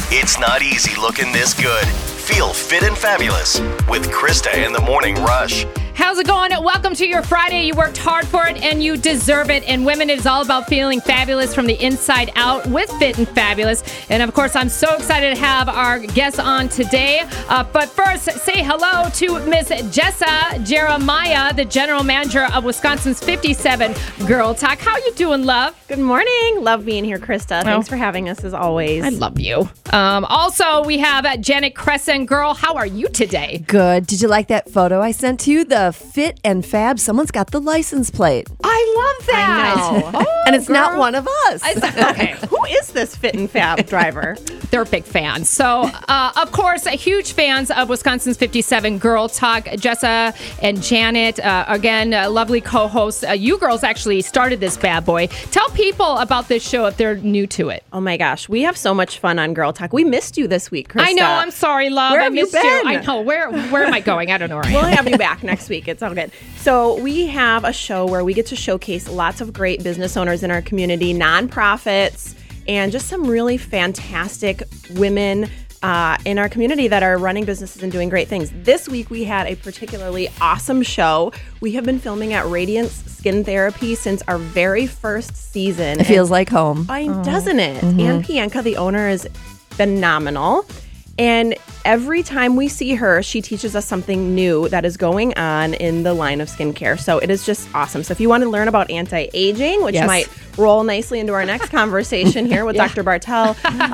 It's not easy looking this good. Feel fit and fabulous with Krista in the Morning Rush. How's it going? Welcome to your Friday. You worked hard for it and you deserve it. And women, it is all about feeling fabulous from the inside out with Fit and Fabulous. And of course, I'm so excited to have our guests on today. But first, say hello to Miss Jessa Jeremiah, the general manager of Wisconsin's 57 Girl Talk. How you doing, love? Good morning. Love being here, Krista. Thanks for having us as always. I love you. Also, we have Janet Crescent. Girl, how are you today? Good. Did you like that photo I sent to you? The Fit and Fab. Someone's got the license plate. I love that. I know. And it's not one of us. Okay, who is this Fit and Fab driver? They're big fans. So, of course, huge fans of Wisconsin's 57 Girl Talk. Jessa and Janet, again, lovely co-hosts. You girls actually started this bad boy. Tell people about this show if they're new to it. Oh my gosh, we have so much fun on Girl Talk. We missed you this week, Krista. I know. I'm sorry, love. Where I have you missed been? I know. Where am I going? I don't know where I am. We'll have you back next week. It's all good. So we have a show where we get to showcase lots of great business owners in our community, nonprofits, and just some really fantastic women in our community that are running businesses and doing great things. This week, we had a particularly awesome show. We have been filming at Radiance Skin Therapy since our very first season. It feels like home. Doesn't it? Ann Pianka, the owner, is phenomenal. And every time we see her, she teaches us something new that is going on in the line of skincare. So it is just awesome. So if you want to learn about anti-aging, which might roll nicely into our next conversation here with Dr. Bartel,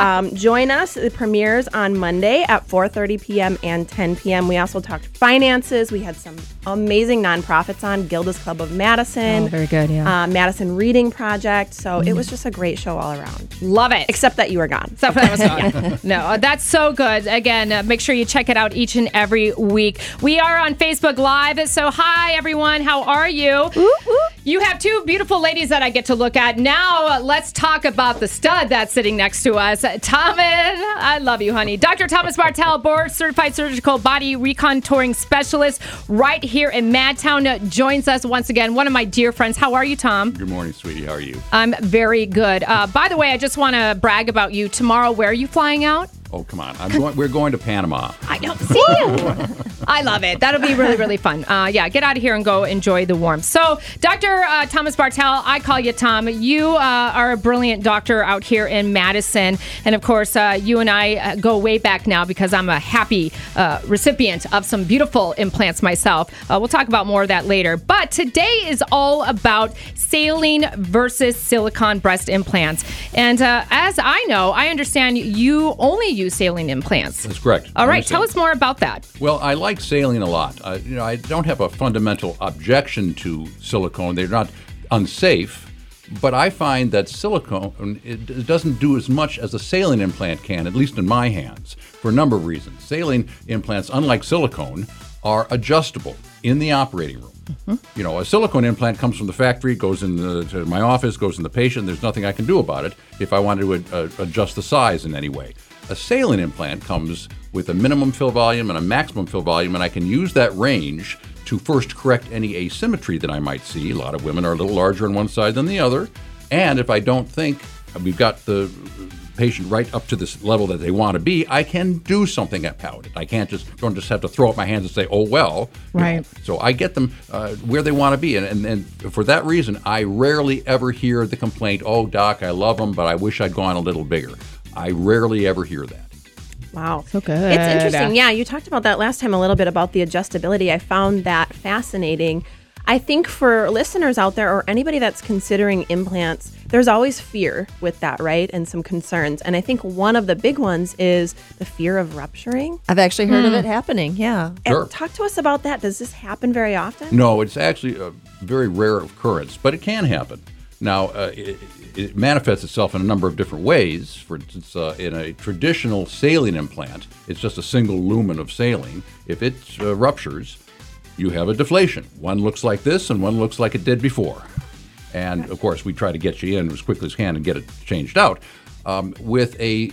join us. It premieres on Monday at 4:30 p.m. and 10 p.m. We also talked finances. We had some amazing nonprofits on, Gilda's Club of Madison. Oh, very good, yeah. Madison Reading Project. So it was just a great show all around. Love it. Except that you were gone. Except for that was gone. No, that's so good. Again, make sure you check it out each and every week. We are on Facebook Live. So hi, everyone. How are you? You have two beautiful ladies that I get to look at. Now, let's talk about the stud that's sitting next to us. Thomas, I love you, honey. Dr. Thomas Bartel, board certified surgical body recontouring specialist right here in Madtown, joins us once again. One of my dear friends. How are you, Tom? Good morning, sweetie. How are you? I'm very good. By the way, I just want to brag about you. Tomorrow, where are you flying out? Oh, come on. We're going to Panama. I know. See you. I love it. That'll be really, really fun. Get out of here and go enjoy the warmth. So, Dr. Thomas Bartel, I call you Tom. You are a brilliant doctor out here in Madison. And, of course, you and I go way back now because I'm a happy recipient of some beautiful implants myself. We'll talk about more of that later. But today is all about saline versus silicone breast implants. And as I know, I understand you only use saline implants. That's correct. All right, tell us more about that. Well, I like saline a lot. I don't have a fundamental objection to silicone. They're not unsafe, but I find that silicone, it doesn't do as much as a saline implant can, at least in my hands, for a number of reasons. Saline implants, unlike silicone, are adjustable in the operating room. You know, a silicone implant comes from the factory, goes to my office, goes in the patient. There's nothing I can do about it if I wanted to adjust the size in any way. A saline implant comes with a minimum fill volume and a maximum fill volume, and I can use that range to first correct any asymmetry that I might see. A lot of women are a little larger on one side than the other. And if I don't think we've got the patient right up to this level that they want to be, I can do something about it. I don't just have to throw up my hands and say, oh, well. Right. So I get them where they want to be. And for that reason, I rarely ever hear the complaint, oh, doc, I love them, but I wish I'd gone a little bigger. I rarely ever hear that. Wow. So good. It's interesting. Yeah, you talked about that last time a little bit about the adjustability. I found that fascinating. I think for listeners out there or anybody that's considering implants, there's always fear with that, right? And some concerns. And I think one of the big ones is the fear of rupturing. I've actually heard of it happening, yeah. Sure. And talk to us about that. Does this happen very often? No, it's actually a very rare occurrence, but it can happen. Now, it manifests itself in a number of different ways. For instance, in a traditional saline implant, it's just a single lumen of saline. If it ruptures, you have a deflation. One looks like this and one looks like it did before. And, of course, we try to get you in as quickly as can and get it changed out. With a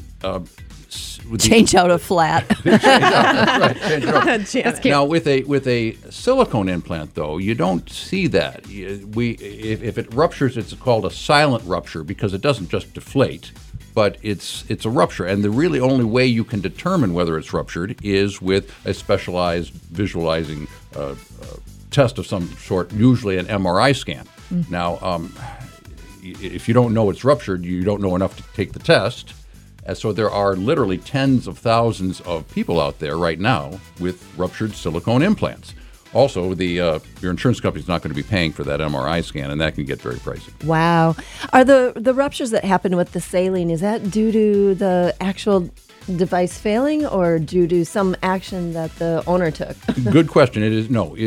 Change out a flat. Change out. Change it out. That's cute. Now, with a silicone implant, though, you don't see that. If it ruptures, it's called a silent rupture because it doesn't just deflate, but it's a rupture. And the really only way you can determine whether it's ruptured is with a specialized visualizing test of some sort, usually an MRI scan. Now, if you don't know it's ruptured, you don't know enough to take the test. And so there are literally tens of thousands of people out there right now with ruptured silicone implants. Also, your insurance company's not going to be paying for that MRI scan, and that can get very pricey. Wow. Are the ruptures that happen with the saline, is that due to the actual device failing or due to some action that the owner took? Good question. It is no.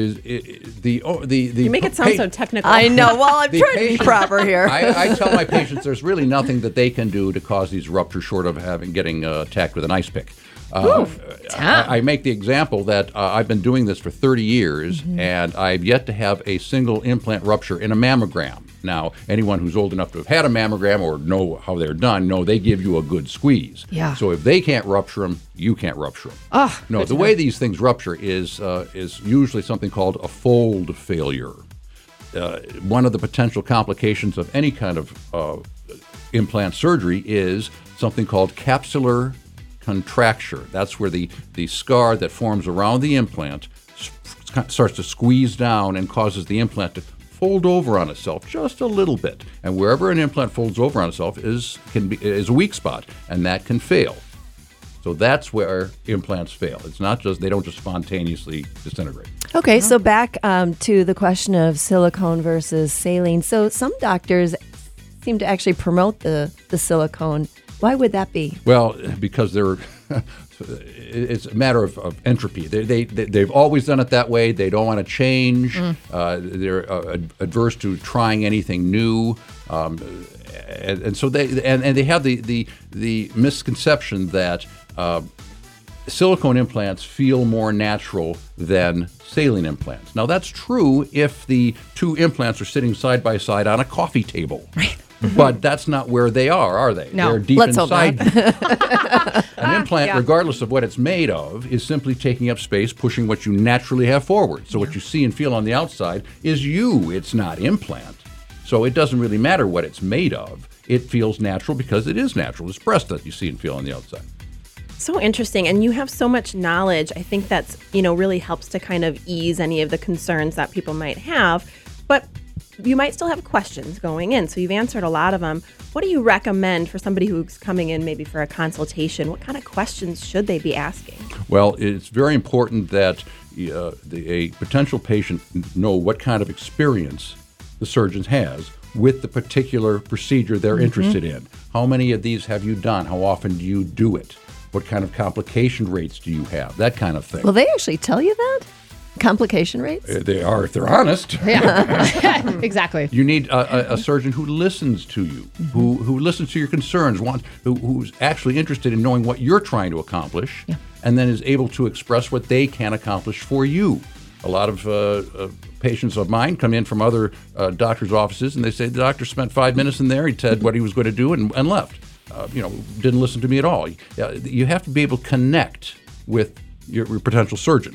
You make it sound so technical. I know. Well, I'm The trying to be patient- proper here. I tell my patients there's really nothing that they can do to cause these ruptures short of getting attacked with an ice pick. I make the example that I've been doing this for 30 years, and I've yet to have a single implant rupture in a mammogram. Now, anyone who's old enough to have had a mammogram or know how they're done, know they give you a good squeeze. Yeah. So if they can't rupture them, you can't rupture them. Oh, No, the way these things rupture is usually something called a fold failure. One of the potential complications of any kind of implant surgery is something called capsular contracture. That's where the scar that forms around the implant starts to squeeze down and causes the implant to fold over on itself just a little bit. And wherever an implant folds over on itself is a weak spot, and that can fail. So that's where implants fail. It's not just, they don't just spontaneously disintegrate. Okay, so back to the question of silicone versus saline. So some doctors seem to actually promote the silicone. Why would that be? Well, because it's a matter of entropy. They've always done it that way. They don't want to change. They're adverse to trying anything new. And so they have the misconception that silicone implants feel more natural than saline implants. Now, that's true if the two implants are sitting side by side on a coffee table. Right. But that's not where they are they? No. They're deep Let's hope inside you. An implant, Yeah. regardless of what it's made of, is simply taking up space, pushing what you naturally have forward. So what you see and feel on the outside is you. It's not implant. So it doesn't really matter what it's made of. It feels natural because it is natural. It's breast that you see and feel on the outside. So interesting. And you have so much knowledge. I think that's, really helps to kind of ease any of the concerns that people might have. But you might still have questions going in. So you've answered a lot of them. What do you recommend for somebody who's coming in maybe for a consultation? What kind of questions should they be asking? Well, it's very important that a potential patient know what kind of experience the surgeon has with the particular procedure they're interested in. How many of these have you done? How often do you do it? What kind of complication rates do you have? That kind of thing. Will they actually tell you that? Complication rates? They are, if they're honest. Yeah, exactly. You need a surgeon who listens to you, who listens to your concerns, who's actually interested in knowing what you're trying to accomplish, and then is able to express what they can accomplish for you. A lot of patients of mine come in from other doctors' offices, and they say the doctor spent 5 minutes in there. He said what he was going to do and left. Didn't listen to me at all. You have to be able to connect with your potential surgeon.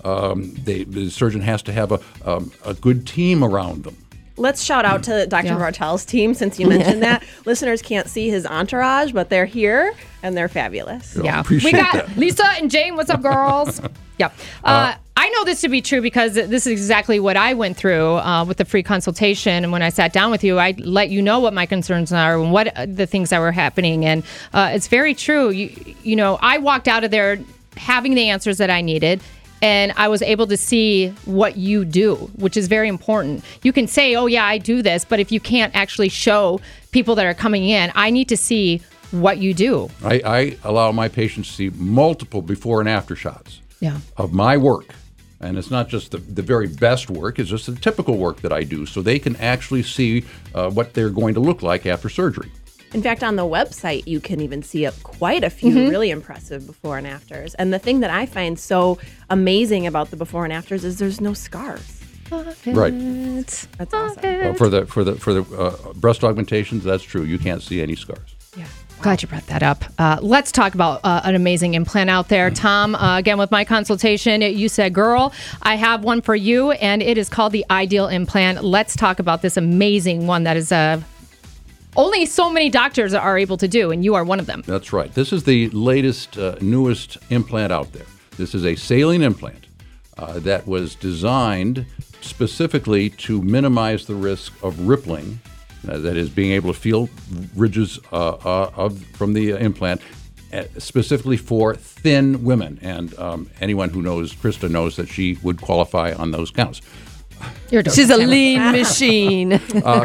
The surgeon has to have a good team around them. Let's shout out to Dr. Bartel's team since you mentioned that. Listeners can't see his entourage, but they're here and they're fabulous. Yeah, appreciate we got that. Lisa and Jane. What's up, girls? Yep. I know this to be true because this is exactly what I went through with the free consultation. And when I sat down with you, I let you know what my concerns are and what the things that were happening. And it's very true. You know, I walked out of there having the answers that I needed. And I was able to see what you do, which is very important. You can say, oh, yeah, I do this. But if you can't actually show people that are coming in, I need to see what you do. I allow my patients to see multiple before and after shots of my work. And it's not just the very best work, it's just the typical work that I do. So they can actually see what they're going to look like after surgery. In fact, on the website, you can even see quite a few really impressive before and afters. And the thing that I find so amazing about the before and afters is there's no scars. Right. That's awesome. For the breast augmentations, that's true. You can't see any scars. Yeah. Glad you brought that up. Let's talk about an amazing implant out there. Tom, again, with my consultation, you said, girl, I have one for you, and it is called the Ideal Implant. Let's talk about this amazing one that is only so many doctors are able to do, and you are one of them. That's right. This is the latest, newest implant out there. This is a saline implant that was designed specifically to minimize the risk of rippling, that is, being able to feel ridges from the implant, specifically for thin women. And anyone who knows Krista knows that she would qualify on those counts. She's a lean machine.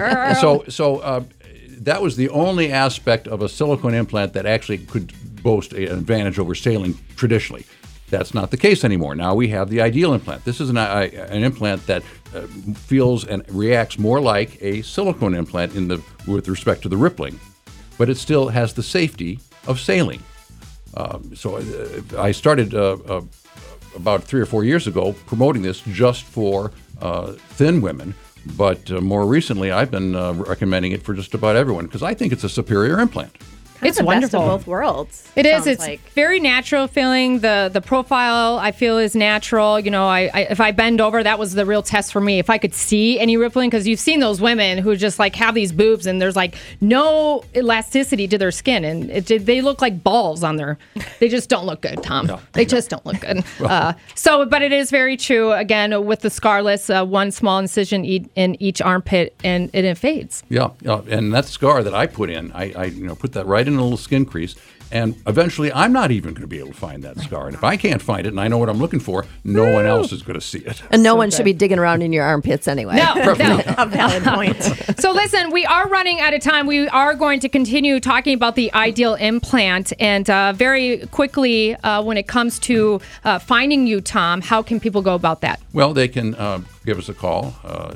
So that was the only aspect of a silicone implant that actually could boast an advantage over saline traditionally. That's not the case anymore. Now we have the ideal implant. This is an implant that feels and reacts more like a silicone implant with respect to the rippling, but it still has the safety of saline. So I started about 3 or 4 years ago promoting this just for thin women, but more recently I've been recommending it for just about everyone because I think it's a superior implant. It's the wonderful. Best of both worlds. It is. Sounds It's like. very natural feeling. The profile I feel is natural. You know, I if I bend over, that was the real test for me. If I could see any rippling, because you've seen those women who just like have these boobs and there's like no elasticity to their skin, and they look like balls on their. They just don't look good, Tom. No. They just don't look good. But it is very true. Again, with the scarless, one small incision in each armpit, and it fades. Yeah, and that scar that I put in, I put that right in a little skin crease, and eventually I'm not even going to be able to find that scar. And if I can't find it and I know what I'm looking for, no one else is going to see it. And no one should be digging around in your armpits anyway. No. A valid point. So listen, we are running out of time. We are going to continue talking about the ideal implant. And very quickly, when it comes to finding you, Tom, how can people go about that? Well, they can give us a call.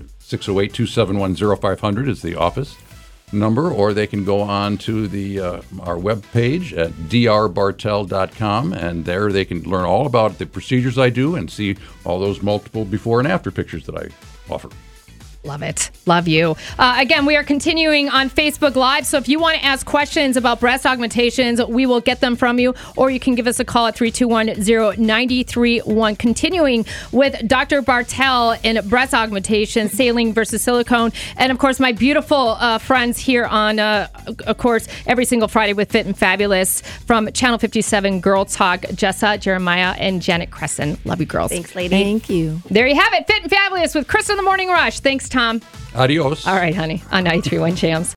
608-271-0500 is the office number, or they can go on to our webpage at drbartel.com, and there they can learn all about the procedures I do and see all those multiple before and after pictures that I offer. Love it. Love you. Again, we are continuing on Facebook Live. So if you want to ask questions about breast augmentations, we will get them from you, or you can give us a call at 321-0931. Continuing with Dr. Bartel in breast augmentation, saline versus silicone. And of course, my beautiful friends here on, of course, every single Friday with Fit and Fabulous from Channel 57 Girl Talk, Jessa, Jeremiah, and Janet Cresson. Love you, girls. Thanks, lady. Thank you. There you have it. Fit and Fabulous with Chris in the Morning Rush. Thanks, Tom. Adios. All right, honey, on 93.1 Jams.